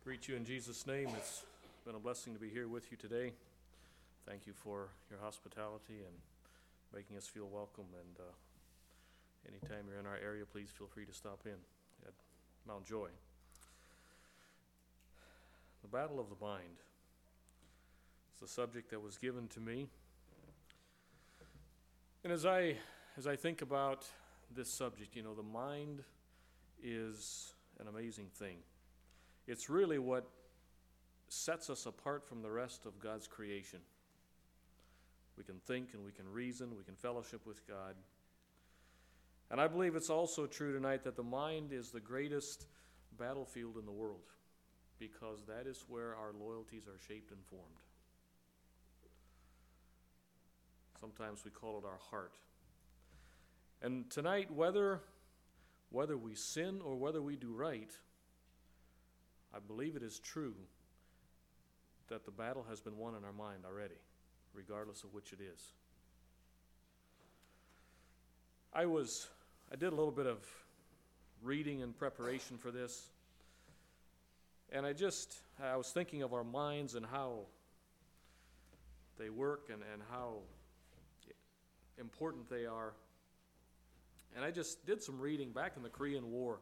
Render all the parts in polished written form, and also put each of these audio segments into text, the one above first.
Greet you in Jesus' name. It's been a blessing to be here with you today. Thank you for your hospitality and making us feel welcome. And anytime you're in our area, please feel free to stop in at Mount Joy. The battle of the mind is the subject that was given to me. And as I think about this subject, the mind is an amazing thing. It's really what sets us apart from the rest of God's creation. We can think and we can reason, we can fellowship with God. And I believe it's also true tonight that the mind is the greatest battlefield in the world, because that is where our loyalties are shaped and formed. Sometimes we call it our heart. And tonight, whether we sin or whether we do right, I believe it is true that the battle has been won in our mind already, regardless of which it is. I did a little bit of reading in preparation for this, and I was thinking of our minds and how they work and how important they are. And I just did some reading back in the Korean War.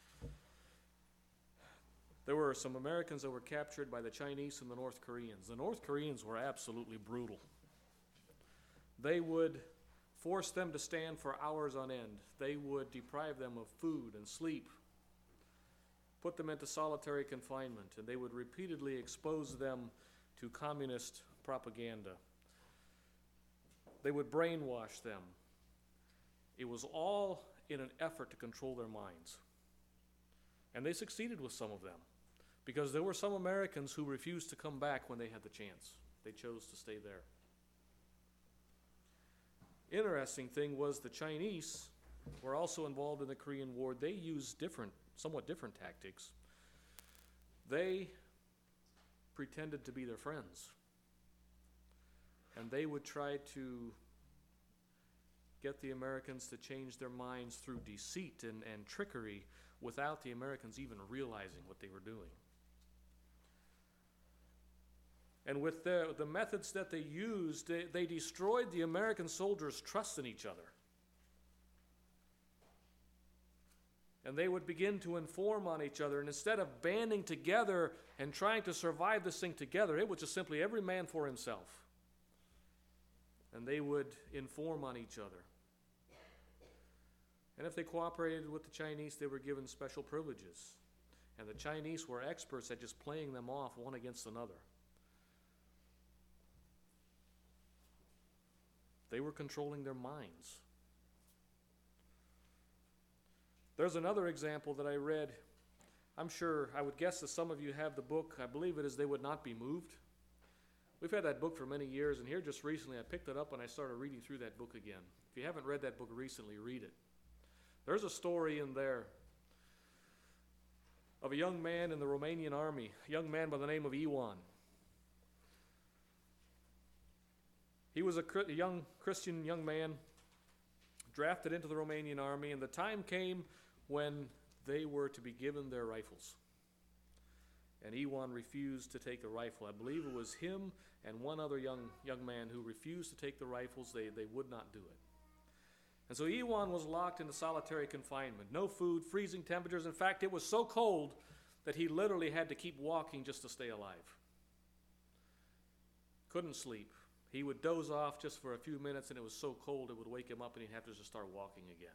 There were some Americans that were captured by the Chinese and the North Koreans. The North Koreans were absolutely brutal. They would force them to stand for hours on end. They would deprive them of food and sleep, put them into solitary confinement, and they would repeatedly expose them to communist propaganda. They would brainwash them. It was all in an effort to control their minds. And they succeeded with some of them, because there were some Americans who refused to come back when they had the chance. They chose to stay there. Interesting thing was the Chinese were also involved in the Korean War. They used somewhat different tactics. They pretended to be their friends, and they would try to get the Americans to change their minds through deceit and trickery without the Americans even realizing what they were doing. And with the methods that they used, they destroyed the American soldiers' trust in each other. And they would begin to inform on each other. And instead of banding together and trying to survive this thing together, it was just simply every man for himself. And they would inform on each other. And if they cooperated with the Chinese, they were given special privileges. And the Chinese were experts at just playing them off one against another. They were controlling their minds. There's another example that I read. I would guess that some of you have the book. I believe it is They Would Not Be Moved. We've had that book for many years, and here just recently I picked it up and I started reading through that book again. If you haven't read that book recently, read it. There's a story in there of a young man in the Romanian army, a young man by the name of Iwan. He was a young Christian young man drafted into the Romanian army, and the time came when they were to be given their rifles. And Iwan refused to take a rifle. I believe it was him and one other young man who refused to take the rifles. They would not do it. And so Iwan was locked into solitary confinement. No food, freezing temperatures. In fact, it was so cold that he literally had to keep walking just to stay alive. Couldn't sleep. He would doze off just for a few minutes, and it was so cold it would wake him up and he'd have to just start walking again.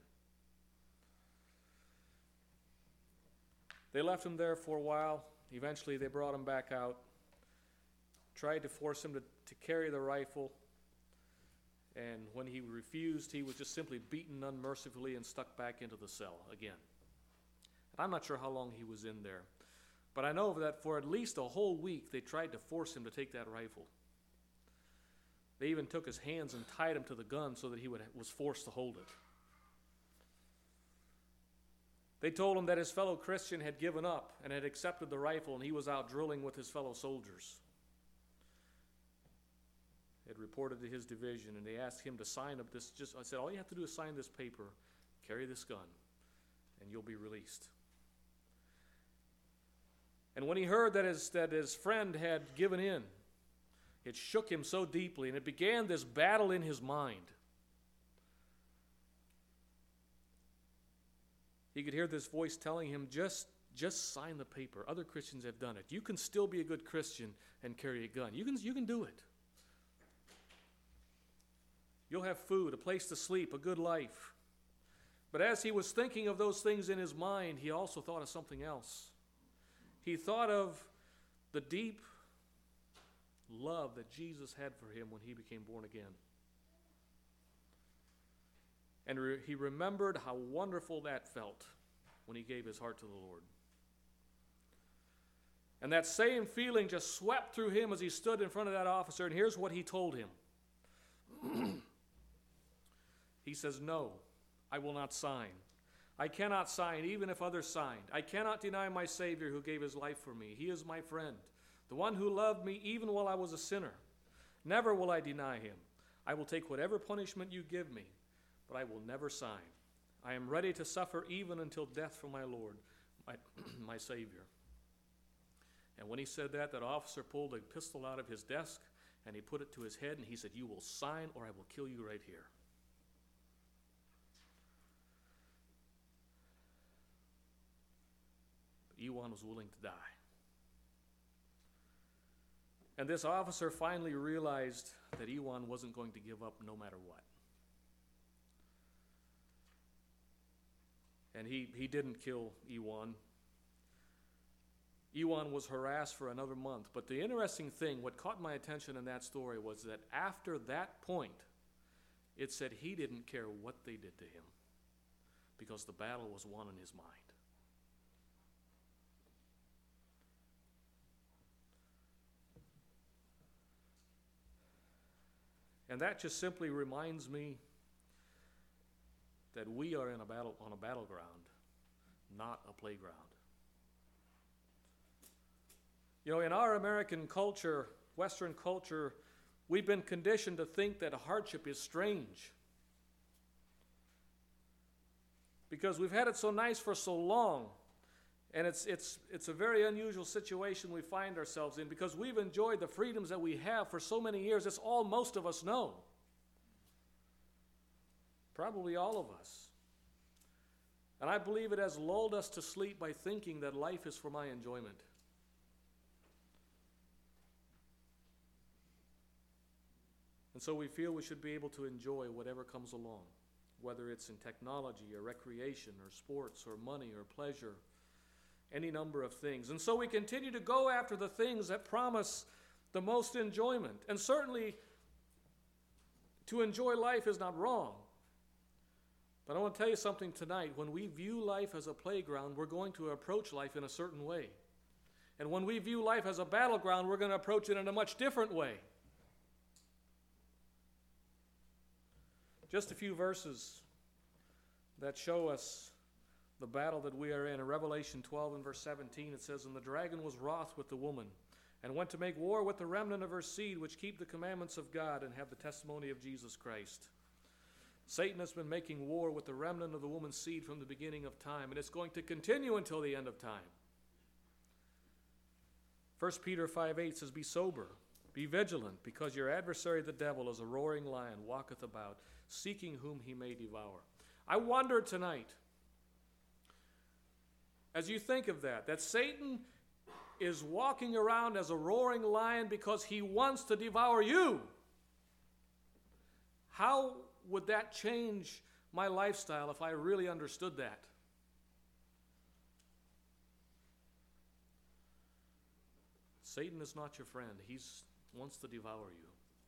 They left him there for a while. Eventually they brought him back out, tried to force him to carry the rifle, and when he refused, he was just simply beaten unmercifully and stuck back into the cell again. And I'm not sure how long he was in there, but I know that for at least a whole week they tried to force him to take that rifle. They even took his hands and tied him to the gun so that he was forced to hold it. They told him that his fellow Christian had given up and had accepted the rifle, and he was out drilling with his fellow soldiers. It reported to his division, and they asked him to sign up this. I said, all you have to do is sign this paper, carry this gun, and you'll be released. And when he heard that his friend had given in, it shook him so deeply, and it began this battle in his mind. He could hear this voice telling him, just sign the paper. Other Christians have done it. You can still be a good Christian and carry a gun. You can do it. You'll have food, a place to sleep, a good life. But as he was thinking of those things in his mind, he also thought of something else. He thought of the deep love that Jesus had for him when he became born again. And he remembered how wonderful that felt when he gave his heart to the Lord. And that same feeling just swept through him as he stood in front of that officer, and here's what he told him. He says, "No, I will not sign. I cannot sign even if others signed. I cannot deny my Savior who gave his life for me. He is my friend, the one who loved me even while I was a sinner. Never will I deny him. I will take whatever punishment you give me, but I will never sign. I am ready to suffer even until death for my Lord, my Savior." And when he said that, that officer pulled a pistol out of his desk and he put it to his head and he said, "You will sign or I will kill you right here." But Ewan was willing to die. And this officer finally realized that Ewan wasn't going to give up no matter what. And he didn't kill Ewan. Ewan was harassed for another month. But the interesting thing, what caught my attention in that story was that after that point, it said he didn't care what they did to him because the battle was won in his mind. And that just simply reminds me that we are on a battleground, not a playground. You know, in our American culture, Western culture, we've been conditioned to think that hardship is strange. Because we've had it so nice for so long, and it's a very unusual situation we find ourselves in because we've enjoyed the freedoms that we have for so many years. It's all most of us know. Probably all of us. And I believe it has lulled us to sleep by thinking that life is for my enjoyment. And so we feel we should be able to enjoy whatever comes along, whether it's in technology or recreation or sports or money or pleasure, any number of things. And so we continue to go after the things that promise the most enjoyment. And certainly, to enjoy life is not wrong. But I want to tell you something tonight. When we view life as a playground, we're going to approach life in a certain way. And when we view life as a battleground, we're going to approach it in a much different way. Just a few verses that show us the battle that we are in. In Revelation 12 and verse 17, it says, "And the dragon was wroth with the woman, and went to make war with the remnant of her seed, which keep the commandments of God and have the testimony of Jesus Christ." Satan has been making war with the remnant of the woman's seed from the beginning of time, and it's going to continue until the end of time. 1 Peter 5:8 says, "Be sober, be vigilant, because your adversary the devil is a roaring lion, walketh about, seeking whom he may devour." I wonder tonight, as you think of that Satan is walking around as a roaring lion because he wants to devour you. How would that change my lifestyle if I really understood that? Satan is not your friend. He wants to devour you.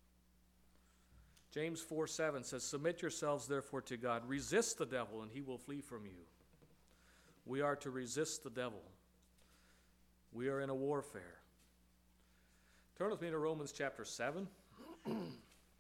James 4:7 says, "Submit yourselves therefore to God. Resist the devil, and he will flee from you." We are to resist the devil. We are in a warfare. Turn with me to Romans chapter 7. I'm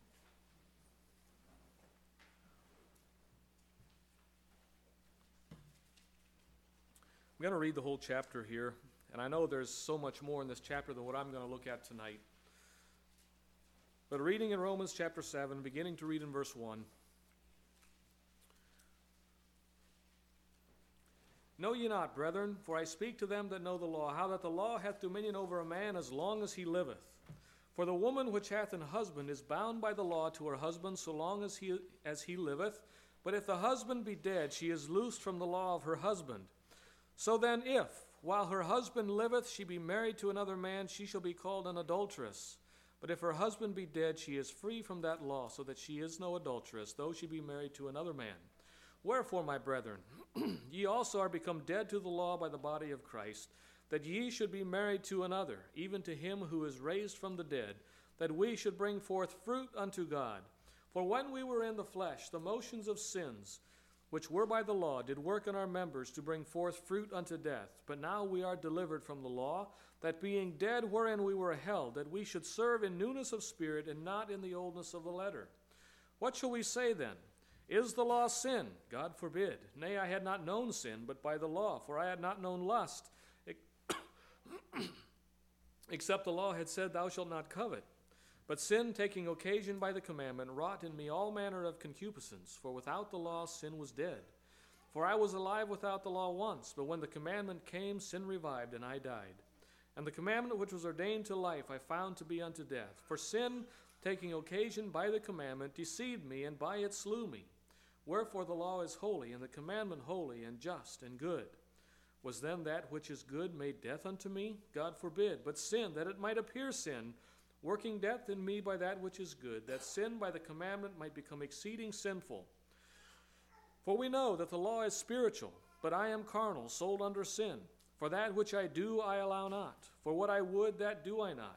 going to read the whole chapter here, and I know there's so much more in this chapter than what I'm going to look at tonight. But reading in Romans chapter 7, beginning to read in verse 1, Know ye not, brethren, for I speak to them that know the law, how that the law hath dominion over a man as long as he liveth. For the woman which hath an husband is bound by the law to her husband so long as he liveth. But if the husband be dead, she is loosed from the law of her husband. So then if, while her husband liveth, she be married to another man, she shall be called an adulteress. But if her husband be dead, she is free from that law, so that she is no adulteress, though she be married to another man. Wherefore, my brethren, ye also are become dead to the law by the body of Christ, that ye should be married to another, even to him who is raised from the dead, that we should bring forth fruit unto God. For when we were in the flesh, the motions of sins, which were by the law, did work in our members to bring forth fruit unto death. But now we are delivered from the law, that being dead wherein we were held, that we should serve in newness of spirit, and not in the oldness of the letter. What shall we say then? Is the law sin? God forbid. Nay, I had not known sin, but by the law, for I had not known lust, except the law had said, Thou shalt not covet. But sin, taking occasion by the commandment, wrought in me all manner of concupiscence, for without the law sin was dead. For I was alive without the law once, but when the commandment came, sin revived, and I died. And the commandment which was ordained to life I found to be unto death. For sin, taking occasion by the commandment, deceived me, and by it slew me. Wherefore the law is holy, and the commandment holy, and just, and good. Was then that which is good made death unto me? God forbid. But sin, that it might appear sin, working death in me by that which is good, that sin by the commandment might become exceeding sinful. For we know that the law is spiritual, but I am carnal, sold under sin. For that which I do I allow not. For what I would, that do I not.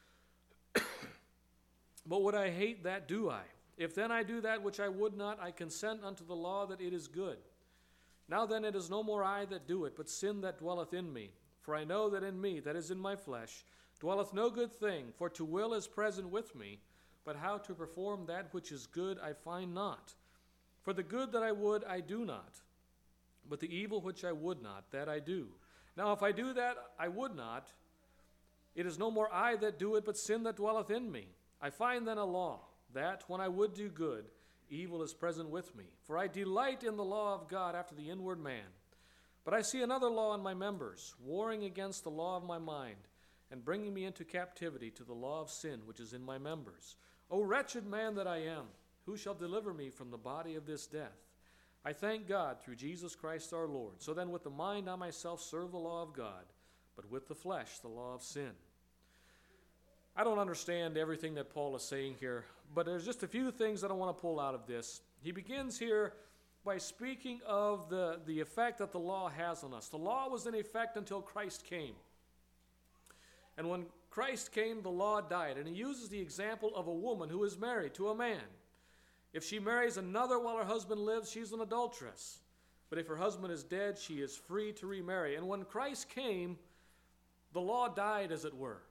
But what I hate, that do I. If then I do that which I would not, I consent unto the law that it is good. Now then it is no more I that do it, but sin that dwelleth in me. For I know that in me, that is in my flesh, dwelleth no good thing, for to will is present with me, but how to perform that which is good I find not. For the good that I would, I do not, but the evil which I would not, that I do. Now if I do that I would not, it is no more I that do it, but sin that dwelleth in me. I find then a law, that, when I would do good, evil is present with me. For I delight in the law of God after the inward man. But I see another law in my members, warring against the law of my mind, and bringing me into captivity to the law of sin which is in my members. O wretched man that I am, who shall deliver me from the body of this death? I thank God through Jesus Christ our Lord. So then with the mind I myself serve the law of God, but with the flesh the law of sin. I don't understand everything that Paul is saying here, but there's just a few things that I want to pull out of this. He begins here by speaking of the effect that the law has on us. The law was in effect until Christ came. And when Christ came, the law died. And he uses the example of a woman who is married to a man. If she marries another while her husband lives, she's an adulteress. But if her husband is dead, she is free to remarry. And when Christ came, the law died, as it were.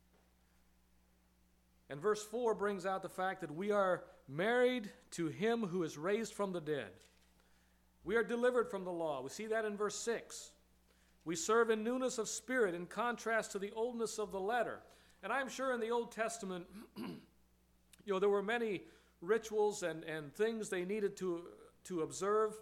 And verse 4 brings out the fact that we are married to him who is raised from the dead. We are delivered from the law. We see that in verse 6. We serve in newness of spirit in contrast to the oldness of the letter. And I'm sure in the Old Testament, there were many rituals and things they needed to observe.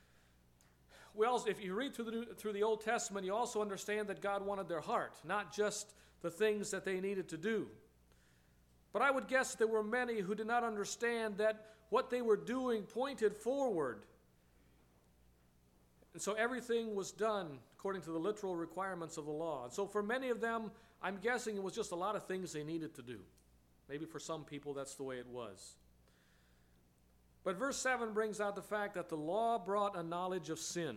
If you read through the Old Testament, you also understand that God wanted their heart, not just the things that they needed to do. But I would guess there were many who did not understand that what they were doing pointed forward. And so everything was done according to the literal requirements of the law. And so for many of them, I'm guessing it was just a lot of things they needed to do. Maybe for some people that's the way it was. But verse 7 brings out the fact that the law brought a knowledge of sin.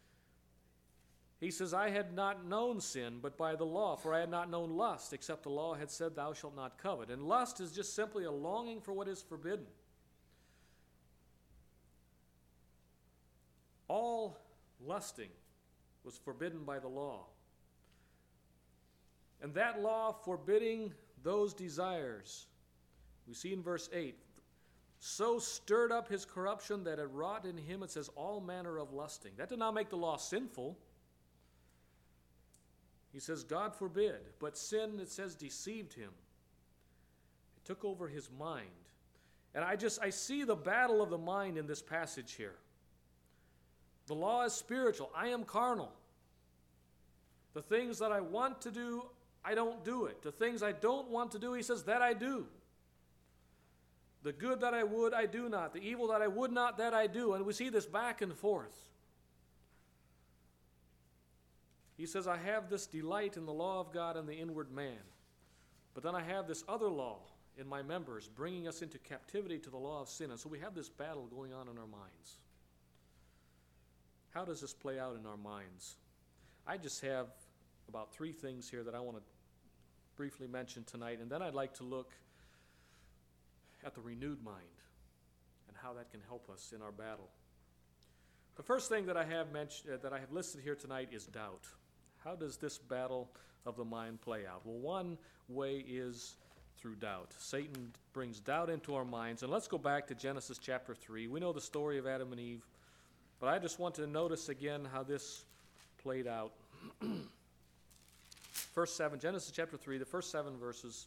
He says, I had not known sin, but by the law, for I had not known lust, except the law had said, Thou shalt not covet. And lust is just simply a longing for what is forbidden. All lusting was forbidden by the law. And that law forbidding those desires, we see in verse 8, so stirred up his corruption that it wrought in him, it says, all manner of lusting. That did not make the law sinful. He says, God forbid. But sin, it says, deceived him. It took over his mind. And I see the battle of the mind in this passage here. The law is spiritual. I am carnal. The things that I want to do, I don't do it. The things I don't want to do, he says, that I do. The good that I would, I do not. The evil that I would not, that I do. And we see this back and forth. He says, I have this delight in the law of God and the inward man. But then I have this other law in my members, bringing us into captivity to the law of sin. And so we have this battle going on in our minds. How does this play out in our minds? I just have about 3 things here that I want to briefly mention tonight, and then I'd like to look at the renewed mind and how that can help us in our battle. The first thing that I have listed here tonight is doubt. How does this battle of the mind play out? Well, one way is through doubt. Satan brings doubt into our minds, and let's go back to Genesis chapter 3. We know the story of Adam and Eve, but I just want to notice again how this played out. Genesis chapter 3, the first 7 verses.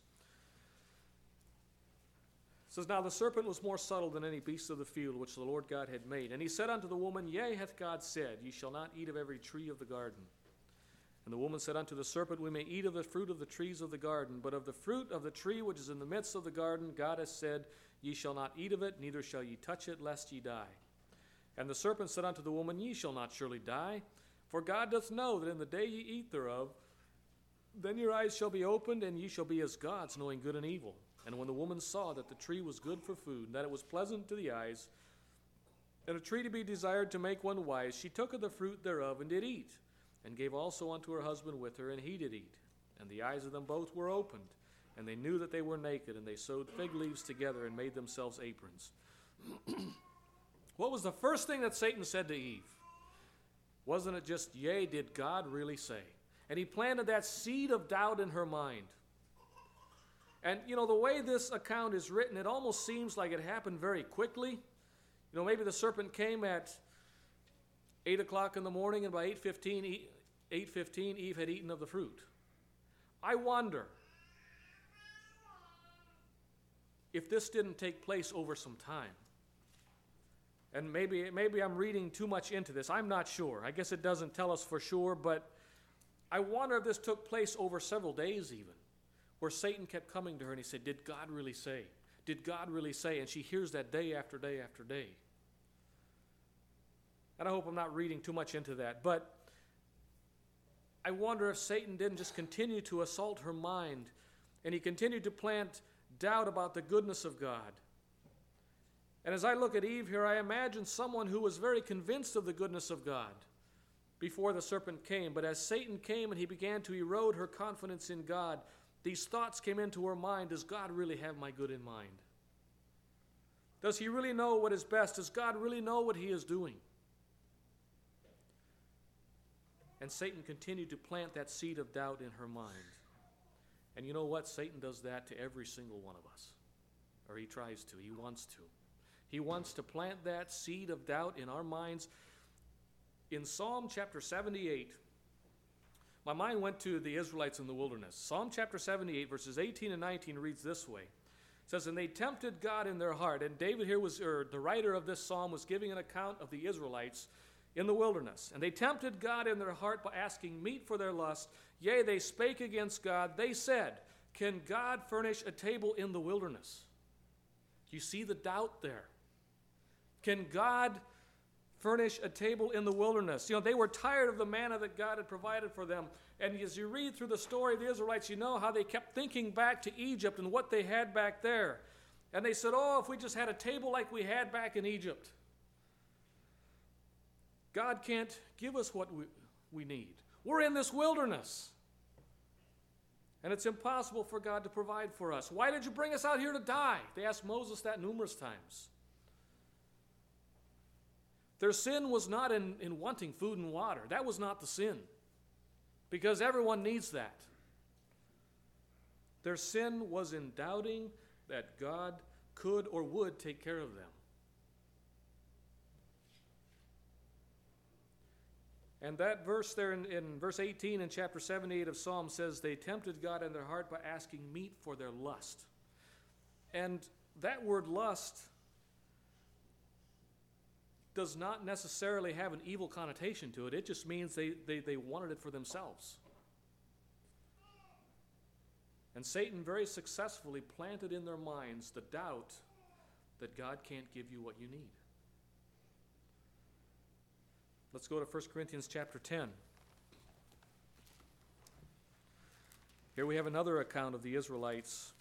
It says, Now the serpent was more subtle than any beast of the field which the Lord God had made. And he said unto the woman, Yea, hath God said, Ye shall not eat of every tree of the garden. And the woman said unto the serpent, We may eat of the fruit of the trees of the garden, but of the fruit of the tree which is in the midst of the garden, God hath said, Ye shall not eat of it, neither shall ye touch it, lest ye die. And the serpent said unto the woman, Ye shall not surely die, for God doth know that in the day ye eat thereof, then your eyes shall be opened, and ye shall be as gods, knowing good and evil. And when the woman saw that the tree was good for food, and that it was pleasant to the eyes, and a tree to be desired to make one wise, she took of the fruit thereof, and did eat, and gave also unto her husband with her, and he did eat. And the eyes of them both were opened, and they knew that they were naked, and they sewed fig leaves together, and made themselves aprons. What was the first thing that Satan said to Eve? Wasn't it just, Yea, did God really say? And he planted that seed of doubt in her mind. And, the way this account is written, it almost seems like it happened very quickly. Maybe the serpent came at 8 o'clock in the morning, and by 8:15, Eve had eaten of the fruit. I wonder if this didn't take place over some time. And maybe I'm reading too much into this. I'm not sure. I guess it doesn't tell us for sure, but I wonder if this took place over several days even, where Satan kept coming to her and he said, Did God really say? Did God really say? And she hears that day after day after day. And I hope I'm not reading too much into that, but I wonder if Satan didn't just continue to assault her mind, and he continued to plant doubt about the goodness of God. And as I look at Eve here, I imagine someone who was very convinced of the goodness of God before the serpent came. But as Satan came and he began to erode her confidence in God, these thoughts came into her mind. Does God really have my good in mind? Does he really know what is best? Does God really know what he is doing? And Satan continued to plant that seed of doubt in her mind. And you know what? Satan does that to every single one of us. Or he tries to. He wants to. He wants to plant that seed of doubt in our minds. In Psalm chapter 78, my mind went to the Israelites in the wilderness. Psalm chapter 78, verses 18 and 19 reads this way. It says, And they tempted God in their heart. And David here the writer of this psalm was giving an account of the Israelites in the wilderness. And they tempted God in their heart by asking meat for their lust. Yea, they spake against God. They said, Can God furnish a table in the wilderness? Do you see the doubt there? Can God furnish a table in the wilderness? They were tired of the manna that God had provided for them. And as you read through the story of the Israelites, you know how they kept thinking back to Egypt and what they had back there. And they said, if we just had a table like we had back in Egypt. God can't give us what we need. We're in this wilderness. And it's impossible for God to provide for us. Why did you bring us out here to die? They asked Moses that numerous times. Their sin was not in wanting food and water. That was not the sin, because everyone needs that. Their sin was in doubting that God could or would take care of them. And that verse there in verse 18 in chapter 78 of Psalm says, They tempted God in their heart by asking meat for their lust. And that word lust does not necessarily have an evil connotation to it. It just means they wanted it for themselves. And Satan very successfully planted in their minds the doubt that God can't give you what you need. Let's go to 1 Corinthians chapter 10. Here we have another account of the Israelites.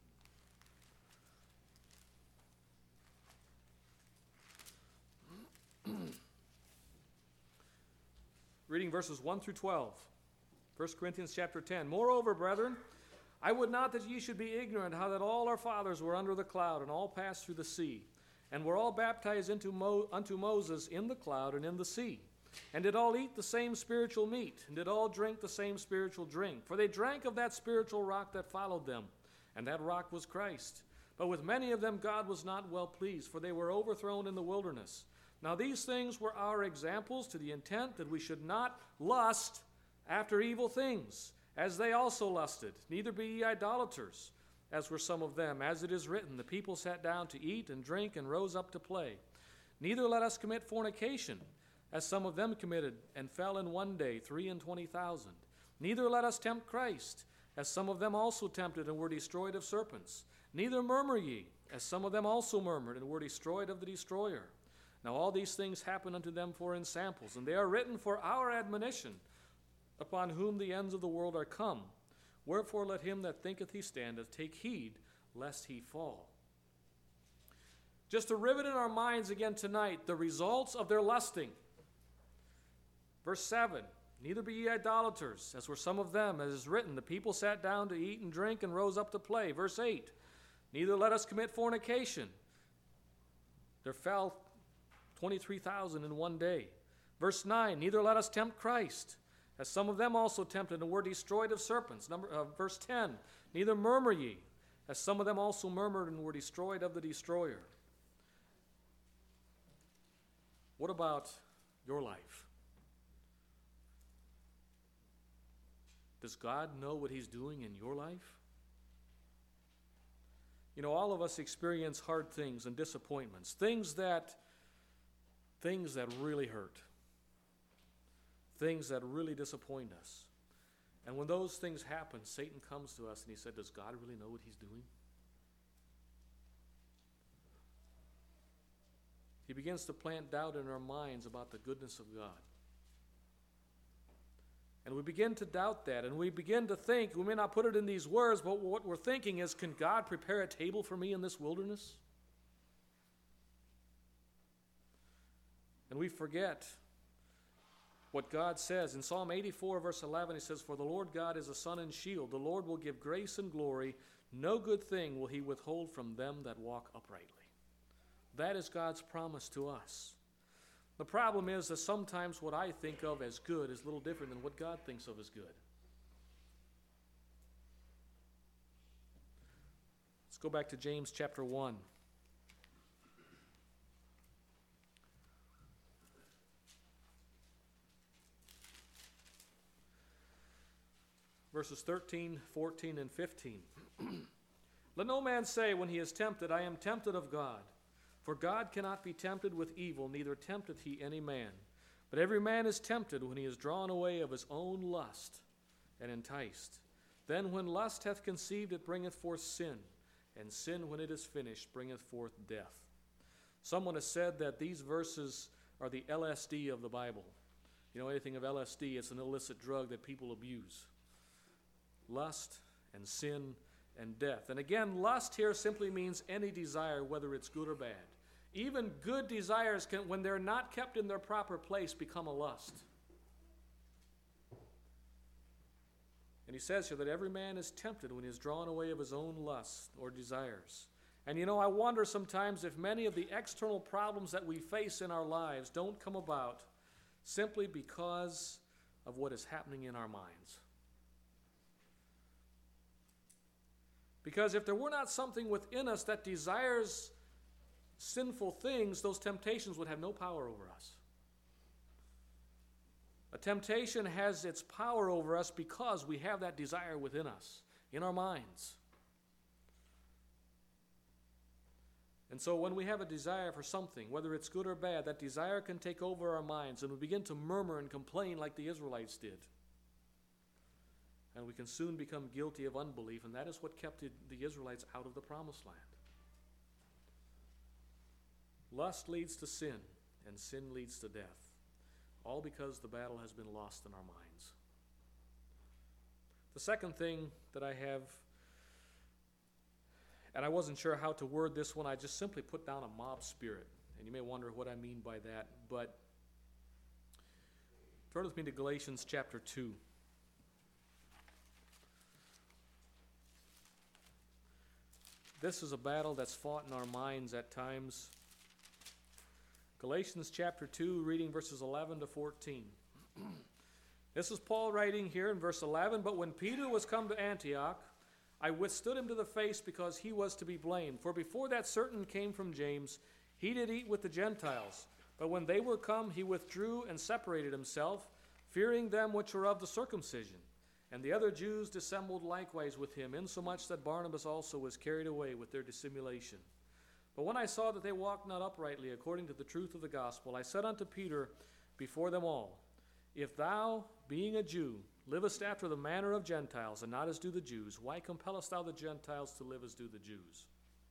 Reading verses 1 through 12. 1 Corinthians chapter 10. Moreover, brethren, I would not that ye should be ignorant how that all our fathers were under the cloud, and all passed through the sea, and were all baptized unto Moses in the cloud and in the sea, and did all eat the same spiritual meat, and did all drink the same spiritual drink. For they drank of that spiritual rock that followed them, and that rock was Christ. But with many of them God was not well pleased, for they were overthrown in the wilderness. Now these things were our examples, to the intent that we should not lust after evil things, as they also lusted. Neither be ye idolaters, as were some of them. As it is written, the people sat down to eat and drink and rose up to play. Neither let us commit fornication, as some of them committed, and fell in one day 23,000. Neither let us tempt Christ, as some of them also tempted and were destroyed of serpents. Neither murmur ye, as some of them also murmured and were destroyed of the destroyer. Now all these things happen unto them for ensamples, and they are written for our admonition, upon whom the ends of the world are come. Wherefore let him that thinketh he standeth take heed, lest he fall. Just to rivet in our minds again tonight the results of their lusting. Verse 7, neither be ye idolaters, as were some of them, as is written, the people sat down to eat and drink and rose up to play. Verse 8, neither let us commit fornication. There fell 23,000 in one day. Verse 9, neither let us tempt Christ, as some of them also tempted and were destroyed of serpents. Verse 10, neither murmur ye, as some of them also murmured and were destroyed of the destroyer. What about your life? Does God know what he's doing in your life? You know, all of us experience hard things and disappointments, things that really hurt, things that really disappoint us. And when those things happen, Satan comes to us and he said, does God really know what he's doing? He begins to plant doubt in our minds about the goodness of God. And we begin to doubt that, and we begin to think, we may not put it in these words, but what we're thinking is, can God prepare a table for me in this wilderness? And we forget what God says. In Psalm 84, verse 11, he says, for the Lord God is a sun and shield. The Lord will give grace and glory. No good thing will he withhold from them that walk uprightly. That is God's promise to us. The problem is that sometimes what I think of as good is a little different than what God thinks of as good. Let's go back to James chapter 1. Verses 13, 14, and 15. Let no man say when he is tempted, I am tempted of God. For God cannot be tempted with evil, neither tempteth he any man. But every man is tempted when he is drawn away of his own lust and enticed. Then when lust hath conceived, it bringeth forth sin. And sin, when it is finished, bringeth forth death. Someone has said that these verses are the LSD of the Bible. You know anything of LSD? It's an illicit drug that people abuse. Lust and sin and death. And again, lust here simply means any desire, whether it's good or bad. Even good desires can, when they're not kept in their proper place, become a lust. And he says here that every man is tempted when he is drawn away of his own lusts or desires. And you know, I wonder sometimes if many of the external problems that we face in our lives don't come about simply because of what is happening in our minds. Because if there were not something within us that desires sinful things, those temptations would have no power over us. A temptation has its power over us because we have that desire within us, in our minds. And so when we have a desire for something, whether it's good or bad, that desire can take over our minds, and we begin to murmur and complain like the Israelites did. And we can soon become guilty of unbelief, and that is what kept the Israelites out of the promised land. Lust leads to sin, and sin leads to death, all because the battle has been lost in our minds. The second thing that I have, and I wasn't sure how to word this one, I just simply put down a mob spirit. And you may wonder what I mean by that, but turn with me to Galatians chapter 2. This is a battle that's fought in our minds at times. Galatians chapter 2, reading verses 11 to 14. This is Paul writing here in verse 11, "But when Peter was come to Antioch, I withstood him to the face because he was to be blamed. For before that certain came from James, he did eat with the Gentiles. But when they were come, he withdrew and separated himself, fearing them which were of the circumcision. And the other Jews dissembled likewise with him, insomuch that Barnabas also was carried away with their dissimulation. But when I saw that they walked not uprightly according to the truth of the gospel, I said unto Peter before them all, If thou, being a Jew, livest after the manner of Gentiles, and not as do the Jews, why compellest thou the Gentiles to live as do the Jews?"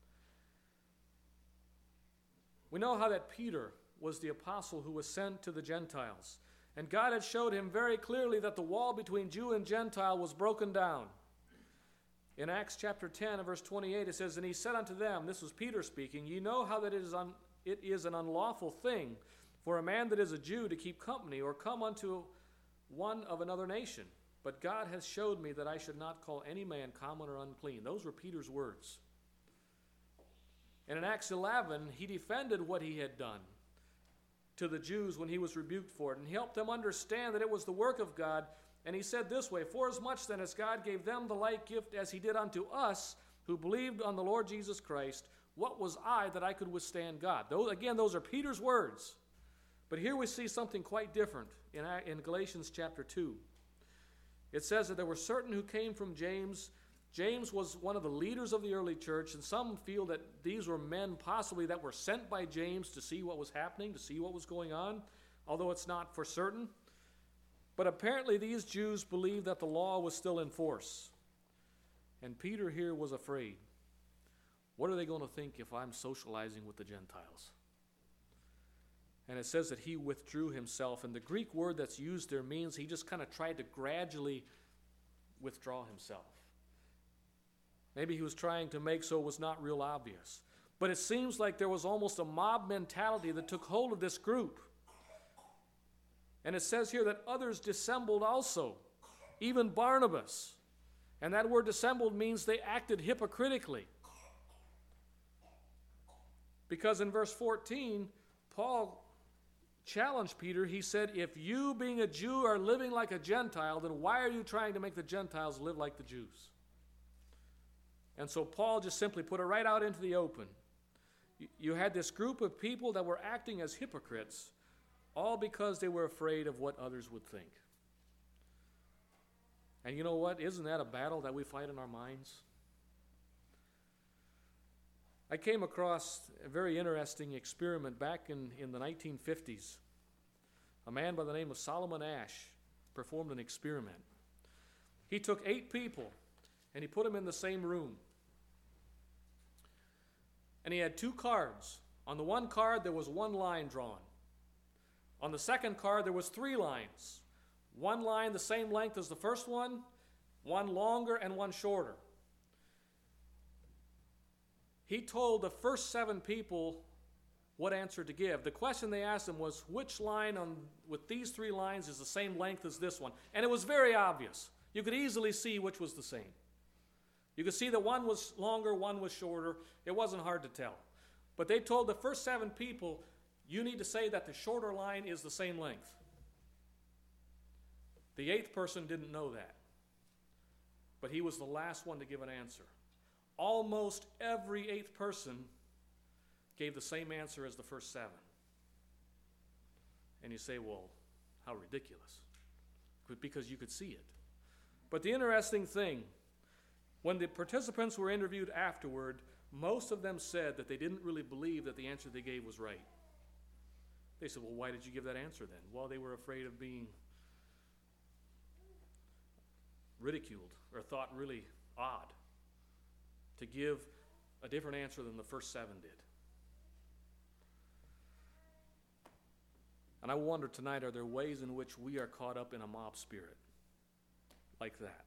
We know how that Peter was the apostle who was sent to the Gentiles. And God had showed him very clearly that the wall between Jew and Gentile was broken down. In Acts chapter 10 and verse 28 it says, "And he said unto them," this was Peter speaking, "Ye know how that it is an unlawful thing for a man that is a Jew to keep company or come unto one of another nation. But God has showed me that I should not call any man common or unclean." Those were Peter's words. And in Acts 11, he defended what he had done to the Jews when he was rebuked for it. And he helped them understand that it was the work of God. And he said this way, "Forasmuch then as God gave them the like gift as he did unto us, who believed on the Lord Jesus Christ, what was I that I could withstand God?" Those are Peter's words. But here we see something quite different in Galatians chapter 2. It says that there were certain who came from James. James was one of the leaders of the early church, and some feel that these were men possibly that were sent by James to see what was happening, to see what was going on, although it's not for certain. But apparently these Jews believed that the law was still in force. And Peter here was afraid. What are they going to think if I'm socializing with the Gentiles? And it says that he withdrew himself. And the Greek word that's used there means he just kind of tried to gradually withdraw himself. Maybe he was trying to make so it was not real obvious. But it seems like there was almost a mob mentality that took hold of this group. And it says here that others dissembled also, even Barnabas. And that word dissembled means they acted hypocritically. Because in verse 14, Paul challenged Peter. He said, "If you, being a Jew, are living like a Gentile, then why are you trying to make the Gentiles live like the Jews?" And so Paul just simply put it right out into the open. You had this group of people that were acting as hypocrites, all because they were afraid of what others would think. And you know what? Isn't that a battle that we fight in our minds? I came across a very interesting experiment back in the 1950s. A man by the name of Solomon Asch performed an experiment. He took 8 people and he put them in the same room. And he had 2 cards. On the one card, there was 1 line drawn. On the second card, there was 3 lines. 1 line the same length as the first one, 1 longer and 1 shorter. He told the first 7 people what answer to give. The question they asked him was, which line with these 3 lines is the same length as this one? And it was very obvious. You could easily see which was the same. You could see that 1 was longer, 1 was shorter. It wasn't hard to tell. But they told the first 7 people, you need to say that the shorter line is the same length. The 8th person didn't know that. But he was the last one to give an answer. Almost every 8th person gave the same answer as the first 7. And you say, well, how ridiculous. Because you could see it. But the interesting thing, when the participants were interviewed afterward, most of them said that they didn't really believe that the answer they gave was right. They said, well, why did you give that answer then? Well, they were afraid of being ridiculed or thought really odd to give a different answer than the first 7 did. And I wonder tonight, are there ways in which we are caught up in a mob spirit like that?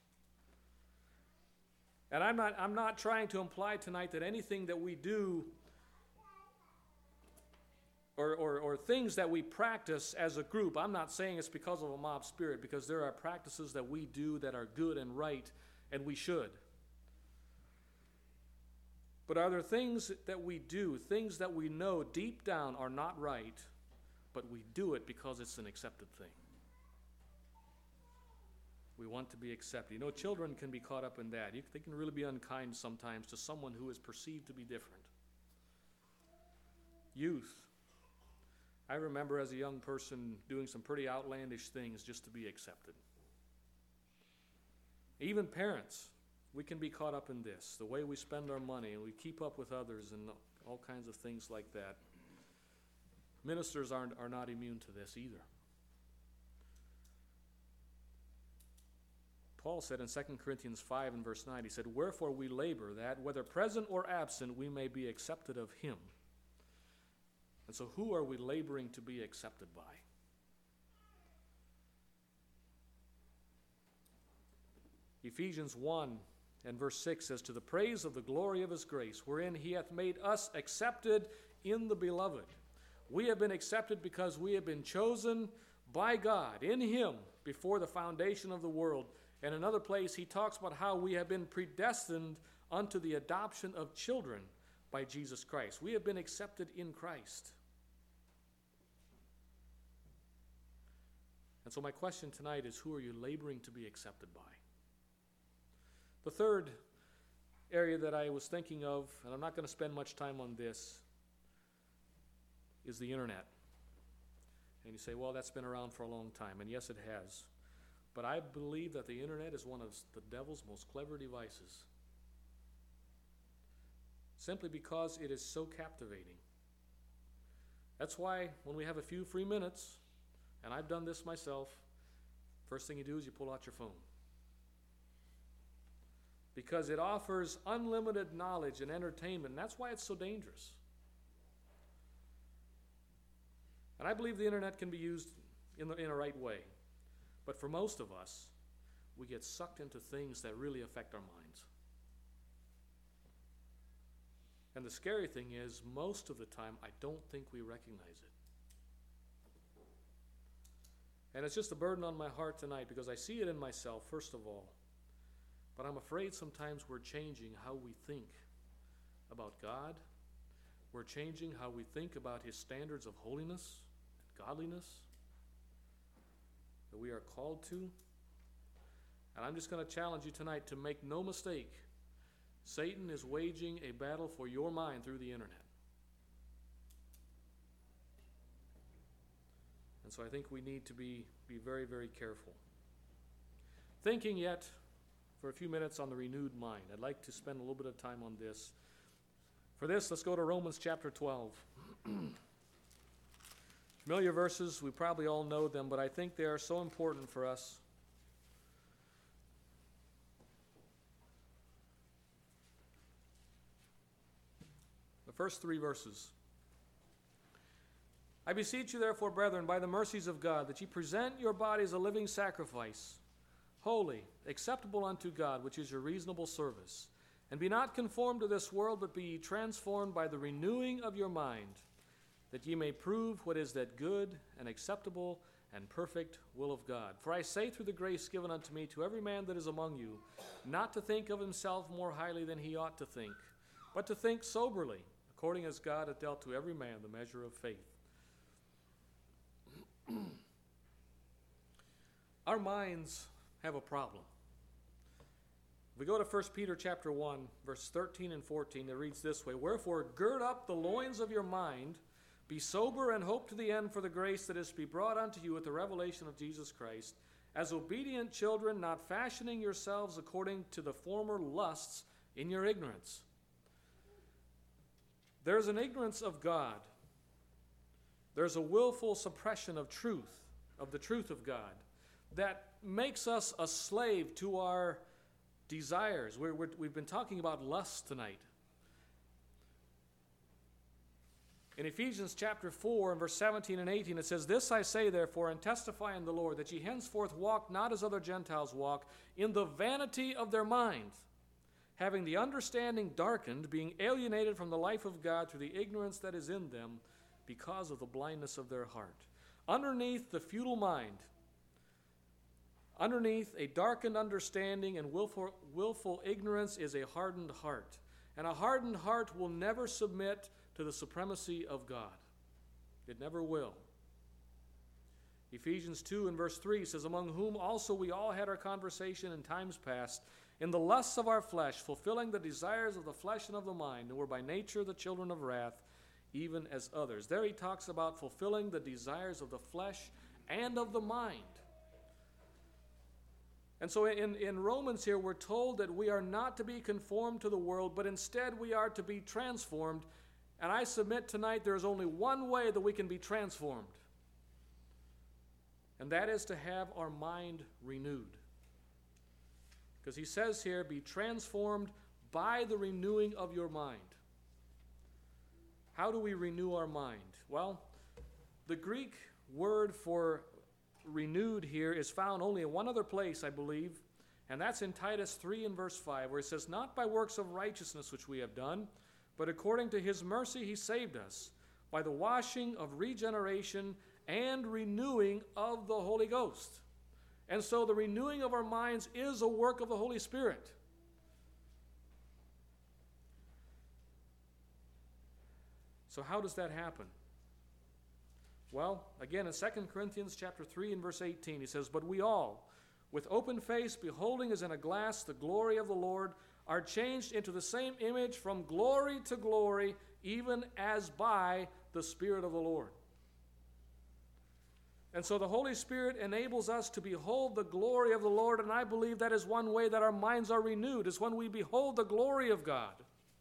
And I'm not trying to imply tonight that anything that we do or things that we practice as a group, I'm not saying it's because of a mob spirit, because there are practices that we do that are good and right, and we should. But are there things that we do, things that we know deep down are not right, but we do it because it's an accepted thing? We want to be accepted. You know, children can be caught up in that. They can really be unkind sometimes to someone who is perceived to be different. Youth. I remember as a young person doing some pretty outlandish things just to be accepted. Even parents, we can be caught up in this, the way we spend our money and we keep up with others and all kinds of things like that. Ministers are not immune to this either. Paul said in 2 Corinthians 5 and verse 9, he said, wherefore we labor that, whether present or absent, we may be accepted of him. And so who are we laboring to be accepted by? Ephesians 1 and verse 6 says, to the praise of the glory of his grace, wherein he hath made us accepted in the beloved. We have been accepted because we have been chosen by God in him before the foundation of the world. And another place he talks about how we have been predestined unto the adoption of children by Jesus Christ. We have been accepted in Christ. And so my question tonight is, who are you laboring to be accepted by? The third area that I was thinking of, and I'm not going to spend much time on this, is the internet. And you say, well, that's been around for a long time. And yes, it has. But I believe that the internet is one of the devil's most clever devices. Simply because it is so captivating. That's why when we have a few free minutes, and I've done this myself, first thing you do is you pull out your phone. Because it offers unlimited knowledge and entertainment, and that's why it's so dangerous. And I believe the internet can be used in a right way. But for most of us, we get sucked into things that really affect our minds. And the scary thing is, most of the time, I don't think we recognize it. And it's just a burden on my heart tonight because I see it in myself, first of all. But I'm afraid sometimes we're changing how we think about God. We're changing how we think about his standards of holiness and godliness that we are called to. And I'm just going to challenge you tonight to make no mistake. Satan is waging a battle for your mind through the internet. And so I think we need to be very, very careful. Thinking yet for a few minutes on the renewed mind. I'd like to spend a little bit of time on this. For this, let's go to Romans chapter 12. Familiar verses, we probably all know them, but I think they are so important for us. The first 3 verses. I beseech you therefore, brethren, by the mercies of God, that ye present your bodies a living sacrifice, holy, acceptable unto God, which is your reasonable service. And be not conformed to this world, but be ye transformed by the renewing of your mind, that ye may prove what is that good and acceptable and perfect will of God. For I say through the grace given unto me to every man that is among you, not to think of himself more highly than he ought to think, but to think soberly, according as God hath dealt to every man the measure of faith. Our minds have a problem. If we go to 1 Peter chapter 1, verse 13 and 14, it reads this way, wherefore gird up the loins of your mind, be sober and hope to the end for the grace that is to be brought unto you at the revelation of Jesus Christ, as obedient children, not fashioning yourselves according to the former lusts in your ignorance. There's an ignorance of God. There's a willful suppression of truth, of the truth of God, that makes us a slave to our desires. We've been talking about lust tonight. In Ephesians chapter 4 and verse 17 and 18, it says, "This I say therefore, and testify in the Lord, that ye henceforth walk not as other Gentiles walk, in the vanity of their mind, having the understanding darkened, being alienated from the life of God through the ignorance that is in them, because of the blindness of their heart." Underneath the futile mind, underneath a darkened understanding and willful ignorance is a hardened heart. And a hardened heart will never submit to the supremacy of God. It never will. Ephesians 2 and verse 3 says, "Among whom also we all had our conversation in times past, in the lusts of our flesh, fulfilling the desires of the flesh and of the mind, and were by nature the children of wrath, even as others." There he talks about fulfilling the desires of the flesh and of the mind. And so in Romans here, we're told that we are not to be conformed to the world, but instead we are to be transformed. And I submit tonight there is only one way that we can be transformed, and that is to have our mind renewed. Because he says here, "Be transformed by the renewing of your mind." How do we renew our mind? Well, the Greek word for renewed here is found only in one other place, I believe, and that's in Titus 3 and verse 5, where it says, "Not by works of righteousness which we have done, but according to his mercy he saved us, by the washing of regeneration and renewing of the Holy Ghost." And so the renewing of our minds is a work of the Holy Spirit. So how does that happen? Well, again, in 2 Corinthians chapter 3 and verse 18, he says, "But we all, with open face, beholding as in a glass the glory of the Lord, are changed into the same image from glory to glory, even as by the Spirit of the Lord." And so the Holy Spirit enables us to behold the glory of the Lord, and I believe that is one way that our minds are renewed, is when we behold the glory of God.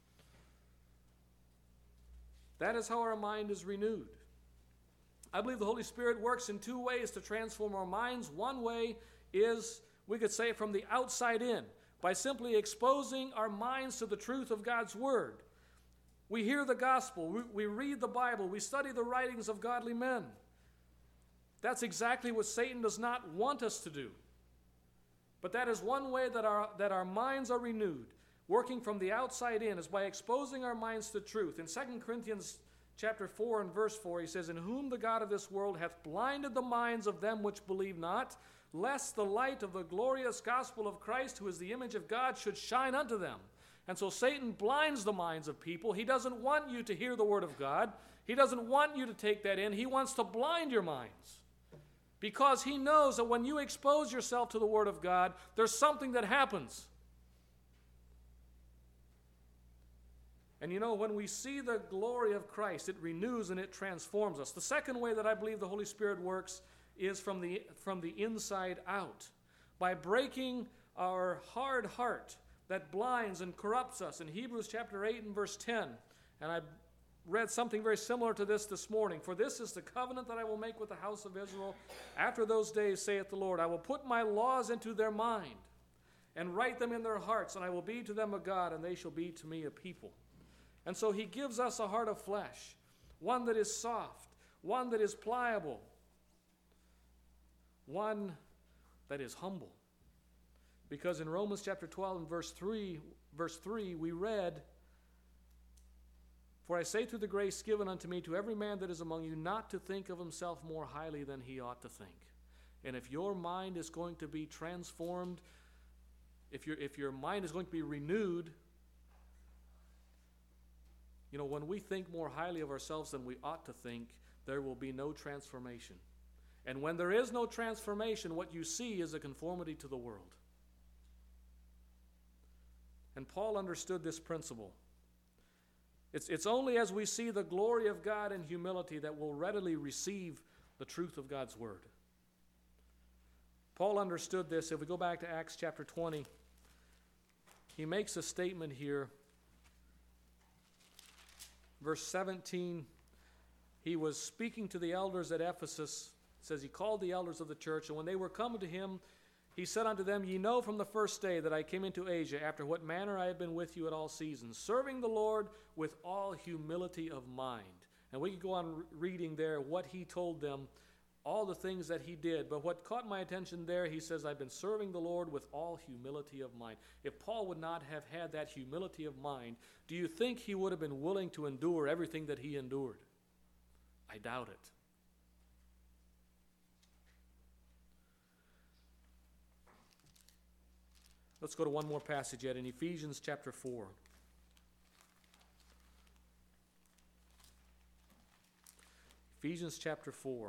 That is how our mind is renewed. I believe the Holy Spirit works in two ways to transform our minds. One way is, we could say, from the outside in, by simply exposing our minds to the truth of God's Word. We hear the gospel, we read the Bible, we study the writings of godly men. That's exactly what Satan does not want us to do. But that is one way that our minds are renewed. Working from the outside in is by exposing our minds to truth. In 2 Corinthians chapter 4 and verse 4, he says, "In whom the God of this world hath blinded the minds of them which believe not, lest the light of the glorious gospel of Christ, who is the image of God, should shine unto them." And so Satan blinds the minds of people. He doesn't want you to hear the Word of God. He doesn't want you to take that in. He wants to blind your minds. Because he knows that when you expose yourself to the Word of God, there's something that happens. And you know, when we see the glory of Christ, it renews and it transforms us. The second way that I believe the Holy Spirit works is from the inside out, by breaking our hard heart that blinds and corrupts us. In Hebrews chapter 8 and verse 10, and I read something very similar to this morning. "For this is the covenant that I will make with the house of Israel after those days, saith the Lord. I will put my laws into their mind and write them in their hearts, and I will be to them a God, and they shall be to me a people." And so he gives us a heart of flesh, one that is soft, one that is pliable, one that is humble. Because in Romans chapter 12 and verse 3, we read, "For I say through the grace given unto me to every man that is among you, not to think of himself more highly than he ought to think." And if your mind is going to be transformed, if your mind is going to be renewed, you know, when we think more highly of ourselves than we ought to think, there will be no transformation. And when there is no transformation, what you see is a conformity to the world. And Paul understood this principle. It's only as we see the glory of God in humility that we'll readily receive the truth of God's Word. Paul understood this. If we go back to Acts chapter 20, he makes a statement here. verse 17, he was speaking to the elders at Ephesus. It says he called the elders of the church, and when they were come to him, he said unto them, Ye know from the first day that I came into Asia, after what manner I have been with you at all seasons, serving the Lord with all humility of mind. And we could go on reading there what he told them, all the things that he did. But what caught my attention there, he says, I've been serving the Lord with all humility of mind. If Paul would not have had that humility of mind, do you think he would have been willing to endure everything that he endured? I doubt it. Let's go to one more passage yet in Ephesians chapter 4. Ephesians chapter 4.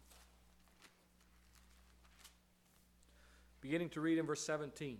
Beginning to read in verse 17.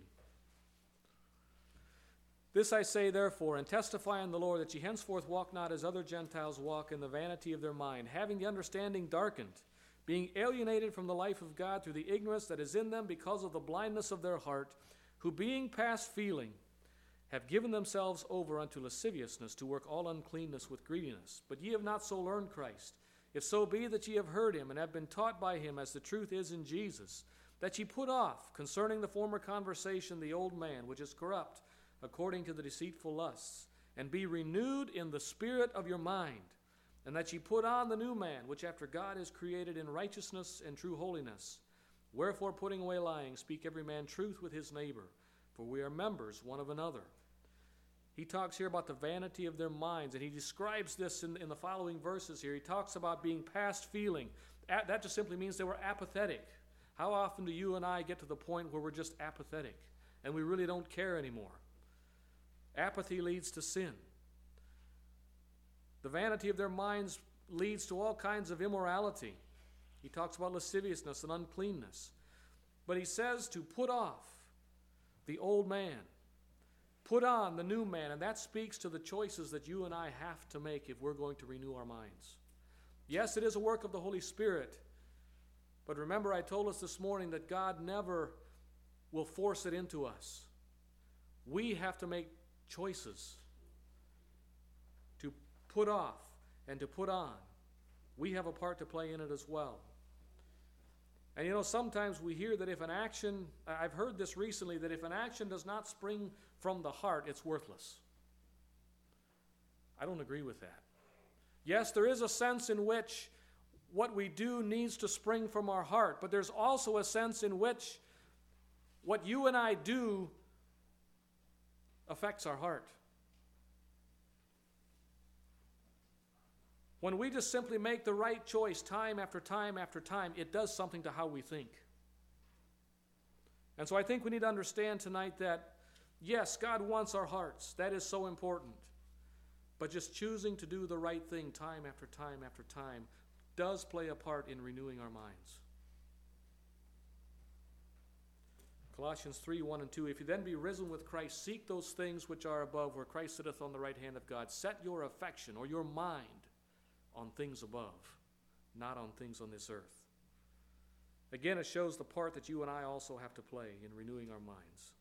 This I say therefore, and testify in the Lord, that ye henceforth walk not as other Gentiles walk, in the vanity of their mind, having the understanding darkened, being alienated from the life of God through the ignorance that is in them because of the blindness of their heart, who being past feeling have given themselves over unto lasciviousness, to work all uncleanness with greediness. But ye have not so learned Christ, if so be that ye have heard him, and have been taught by him, as the truth is in Jesus, that ye put off, concerning the former conversation, the old man, which is corrupt, according to the deceitful lusts, and be renewed in the spirit of your mind, and that ye put on the new man, which after God is created in righteousness and true holiness. Wherefore, putting away lying, speak every man truth with his neighbor, for we are members one of another. He talks here about the vanity of their minds, and he describes this in the following verses here. He talks about being past feeling. That just simply means they were apathetic. How often do you and I get to the point where we're just apathetic, and we really don't care anymore? Apathy leads to sin. The vanity of their minds leads to all kinds of immorality. He talks about lasciviousness and uncleanness. But he says to put off the old man, put on the new man, and that speaks to the choices that you and I have to make if we're going to renew our minds. Yes, it is a work of the Holy Spirit, but remember I told us this morning that God never will force it into us. We have to make choices to put off and to put on. We have a part to play in it as well. And you know, sometimes we hear that if an action, I've heard this recently, that if an action does not spring from the heart, it's worthless. I don't agree with that. Yes, there is a sense in which what we do needs to spring from our heart, but there's also a sense in which what you and I do affects our heart. When we just simply make the right choice time after time after time, it does something to how we think. And so I think we need to understand tonight that, yes, God wants our hearts. That is so important. But just choosing to do the right thing time after time after time does play a part in renewing our minds. Colossians 3, 1 and 2, if you then be risen with Christ, seek those things which are above, where Christ sitteth on the right hand of God. Set your affection or your mind on things above, not on things on this earth. Again, it shows the part that you and I also have to play in renewing our minds.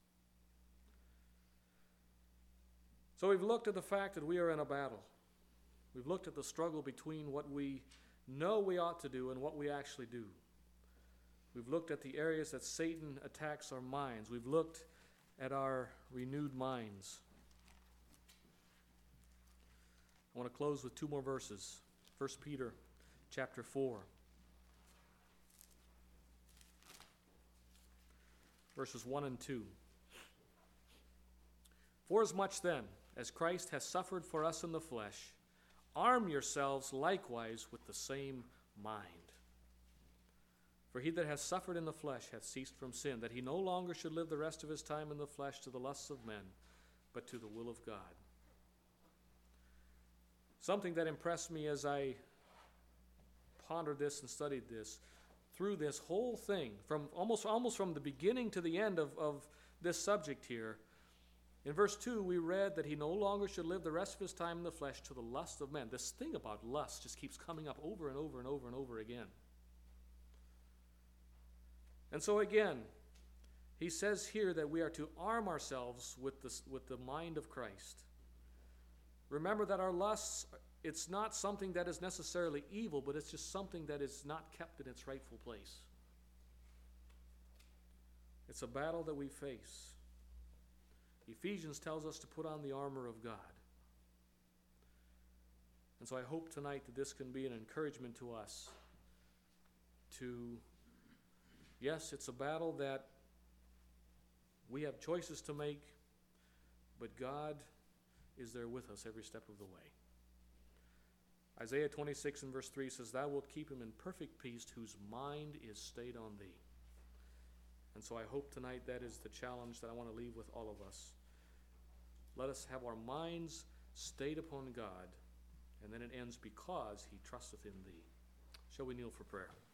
So we've looked at the fact that we are in a battle. We've looked at the struggle between what we know we ought to do and what we actually do. We've looked at the areas that Satan attacks our minds. We've looked at our renewed minds. I want to close with two more verses. 1 Peter chapter 4. Verses 1 and 2. Forasmuch then, as Christ has suffered for us in the flesh, arm yourselves likewise with the same mind. For he that hath suffered in the flesh hath ceased from sin, that he no longer should live the rest of his time in the flesh to the lusts of men, but to the will of God. Something that impressed me as I pondered this and studied this, through this whole thing, from almost from the beginning to the end of this subject here, in verse 2 we read that he no longer should live the rest of his time in the flesh to the lust of men. This thing about lust just keeps coming up over and over and over and over again. And so again, he says here that we are to arm ourselves with the mind of Christ. Remember that our lusts it's not something that is necessarily evil, but it's just something that is not kept in its rightful place. It's a battle that we face. Ephesians tells us to put on the armor of God. And so I hope tonight that this can be an encouragement to us to, yes, it's a battle that we have choices to make, but God is there with us every step of the way. Isaiah 26 and verse 3 says, "Thou wilt keep him in perfect peace whose mind is stayed on thee." And so I hope tonight that is the challenge that I want to leave with all of us. Let us have our minds stayed upon God, and then it ends, because he trusteth in thee. Shall we kneel for prayer?